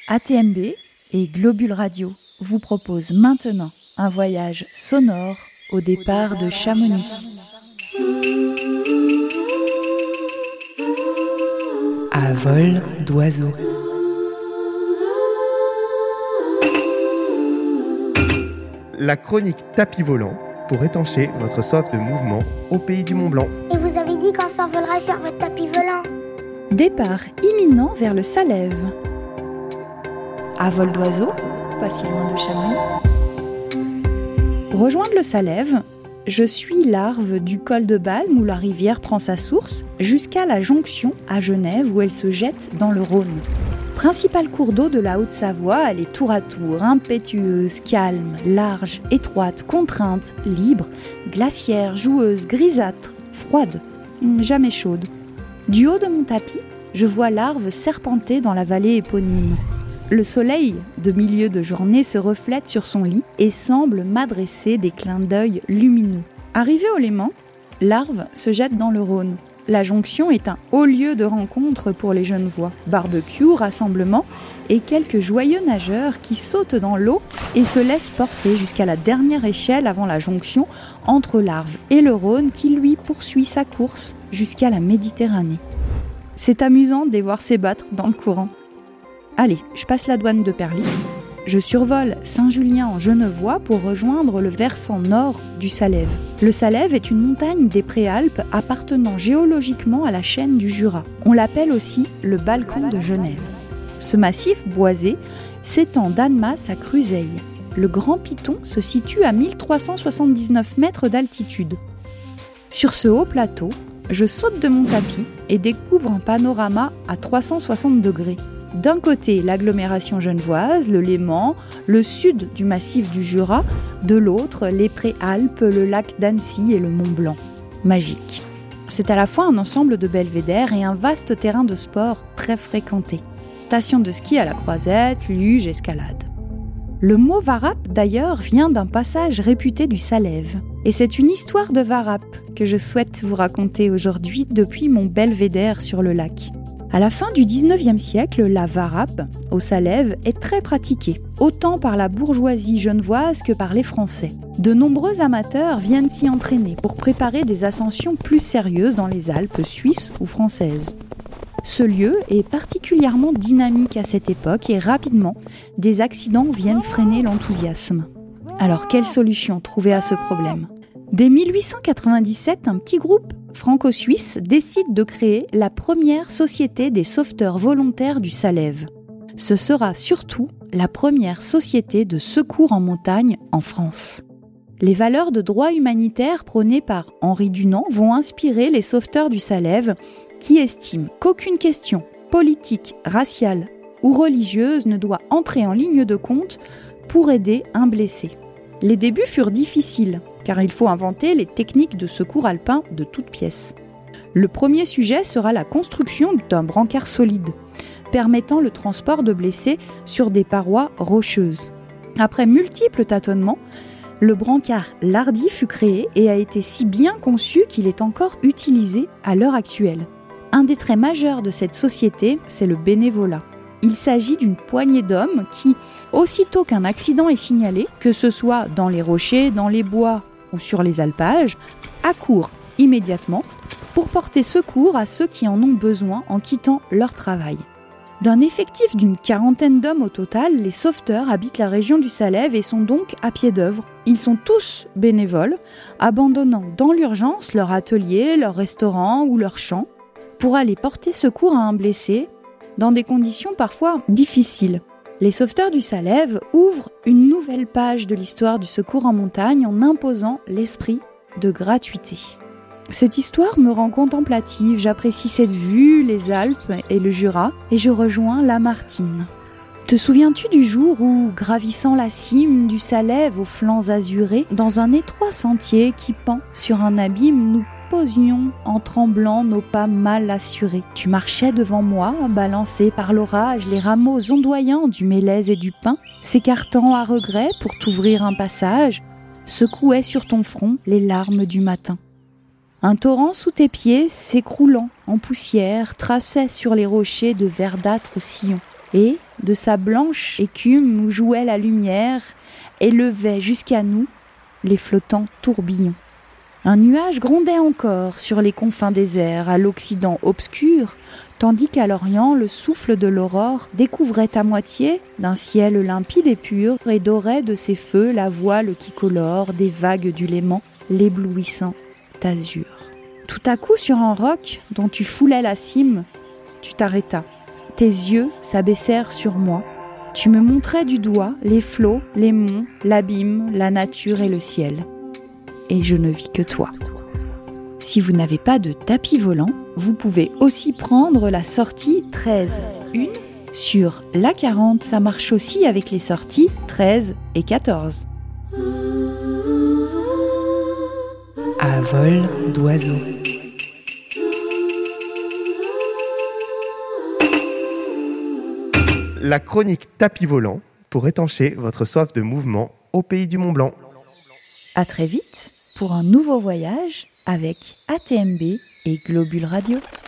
ATMB et Globule Radio vous proposent maintenant un voyage sonore au départ de Chamonix. À vol d'oiseau. La chronique tapis volant pour étancher votre soif de mouvement au pays du Mont Blanc. Et vous avez dit qu'on s'envolera sur votre tapis volant. Départ imminent vers le Salève. À vol d'oiseau, pas si loin de Chamonix. Pour rejoindre le Salève, je suis l'arve du col de Balme où la rivière prend sa source jusqu'à la jonction à Genève où elle se jette dans le Rhône. Principal cours d'eau de la Haute-Savoie, elle est tour à tour, impétueuse, calme, large, étroite, contrainte, libre, glaciaire, joueuse, grisâtre, froide, jamais chaude. Du haut de mon tapis, je vois l'arve serpenter dans la vallée éponyme. Le soleil, de milieu de journée, se reflète sur son lit et semble m'adresser des clins d'œil lumineux. Arrivé au Léman, l'arve se jette dans le Rhône. La jonction est un haut lieu de rencontre pour les Genevois. Barbecue, rassemblement et quelques joyeux nageurs qui sautent dans l'eau et se laissent porter jusqu'à la dernière échelle avant la jonction entre l'Arve et le Rhône qui lui poursuit sa course jusqu'à la Méditerranée. C'est amusant de les voir s'ébattre dans le courant. Allez, je passe la douane de Perly. Je survole Saint-Julien en Genevois pour rejoindre le versant nord du Salève. Le Salève est une montagne des Préalpes appartenant géologiquement à la chaîne du Jura. On l'appelle aussi le balcon de Genève. Ce massif boisé s'étend d'Annemasse à Cruseille. Le Grand Piton se situe à 1379 mètres d'altitude. Sur ce haut plateau, je saute de mon tapis et découvre un panorama à 360 degrés. D'un côté, l'agglomération genevoise, le Léman, le sud du massif du Jura, de l'autre, les Préalpes, le lac d'Annecy et le Mont Blanc. Magique. C'est à la fois un ensemble de belvédères et un vaste terrain de sport très fréquenté. Station de ski à la croisette, luge, escalade. Le mot Varap, d'ailleurs, vient d'un passage réputé du Salève. Et c'est une histoire de Varap que je souhaite vous raconter aujourd'hui depuis mon belvédère sur le lac. À la fin du 19e siècle, la Varap, au Salève, est très pratiquée, autant par la bourgeoisie genevoise que par les Français. De nombreux amateurs viennent s'y entraîner pour préparer des ascensions plus sérieuses dans les Alpes suisses ou françaises. Ce lieu est particulièrement dynamique à cette époque et rapidement, des accidents viennent freiner l'enthousiasme. Alors, quelle solution trouver à ce problème ? Dès 1897, un petit groupe franco-suisse décide de créer la première société des sauveteurs volontaires du Salève. Ce sera surtout la première société de secours en montagne en France. Les valeurs de droit humanitaire prônées par Henri Dunant vont inspirer les sauveteurs du Salève qui estiment qu'aucune question politique, raciale ou religieuse ne doit entrer en ligne de compte pour aider un blessé. Les débuts furent difficiles, car il faut inventer les techniques de secours alpin de toutes pièces. Le premier sujet sera la construction d'un brancard solide, permettant le transport de blessés sur des parois rocheuses. Après multiples tâtonnements, le brancard Lardy fut créé et a été si bien conçu qu'il est encore utilisé à l'heure actuelle. Un des traits majeurs de cette société, c'est le bénévolat. Il s'agit d'une poignée d'hommes qui, aussitôt qu'un accident est signalé, que ce soit dans les rochers, dans les bois ou sur les alpages, accourent immédiatement pour porter secours à ceux qui en ont besoin en quittant leur travail. D'un effectif d'une 40aine d'hommes au total, les sauveteurs habitent la région du Salève et sont donc à pied d'œuvre. Ils sont tous bénévoles, abandonnant dans l'urgence leur atelier, leur restaurant ou leur champ pour aller porter secours à un blessé dans des conditions parfois difficiles. Les sauveteurs du Salève ouvrent une nouvelle page de l'histoire du secours en montagne en imposant l'esprit de gratuité. Cette histoire me rend contemplative, j'apprécie cette vue, les Alpes et le Jura, et je rejoins Lamartine. Te souviens-tu du jour où, gravissant la cime du Salève aux flancs azurés, dans un étroit sentier qui pend sur un abîme, nous posions en tremblant nos pas mal assurés. Tu marchais devant moi, balancé par l'orage, les rameaux ondoyants du mélèze et du pin, s'écartant à regret pour t'ouvrir un passage, secouaient sur ton front les larmes du matin. Un torrent sous tes pieds, s'écroulant en poussière, traçait sur les rochers de verdâtres sillons. Et, de sa blanche écume où jouait la lumière, élevait jusqu'à nous les flottants tourbillons. Un nuage grondait encore sur les confins déserts, à l'occident obscur, tandis qu'à l'orient, le souffle de l'aurore découvrait à moitié, d'un ciel limpide et pur, et dorait de ses feux la voile qui colore des vagues du Léman, l'éblouissant azur. Tout à coup, sur un roc dont tu foulais la cime, tu t'arrêtas. Tes yeux s'abaissèrent sur moi. Tu me montrais du doigt les flots, les monts, l'abîme, la nature et le ciel. Et je ne vis que toi. Si vous n'avez pas de tapis volant, vous pouvez aussi prendre la sortie 13. Une sur l'A40, ça marche aussi avec les sorties 13 et 14. À vol d'oiseau. La chronique tapis volant pour étancher votre soif de mouvement au pays du Mont-Blanc. À très vite pour un nouveau voyage avec ATMB et Globule Radio.